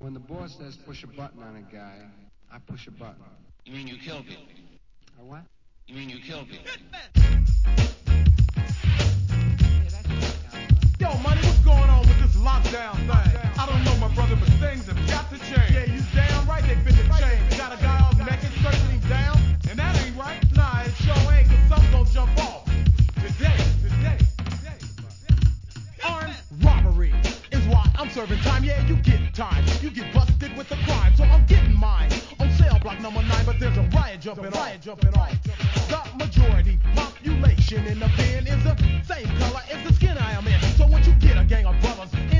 When the boss says push a button on a guy, I push a button. You mean you kill people? I what? You mean you kill people? Yo, money, what's going on with this lockdown thing? I don't know, my brother, but things have got to change. Yeah, you damn right they finna change. Got a guy off naked circling down, and that ain't right. Nah, it sure ain't, cause some gon' jump off. Today. Armed robbery is why I'm serving time. Yeah, you get time. You get busted with the crime, so I'm getting mine. On sale block number 9, but there's a riot jumping off. The majority population in the pen is the same color as the skin I am in. So once you get a gang of brothers